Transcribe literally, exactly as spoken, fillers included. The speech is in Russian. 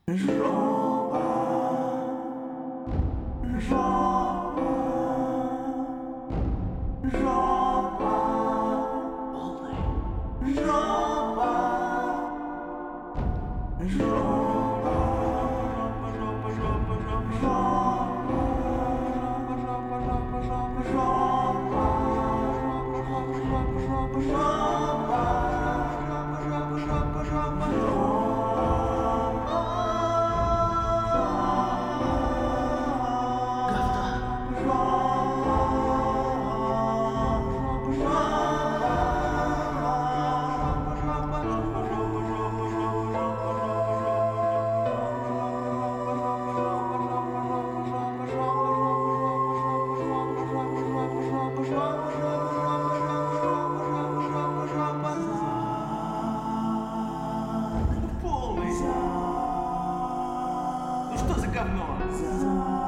Жопа, жопа, жопа, полная жопа, жопа, жопа, жопа, жопа, жопа, жопа, жопа, жопа, жопа, жопа, жопа, жопа, жопа, жопа, жопа, жопа, жопа. Полный. Ну что за говно?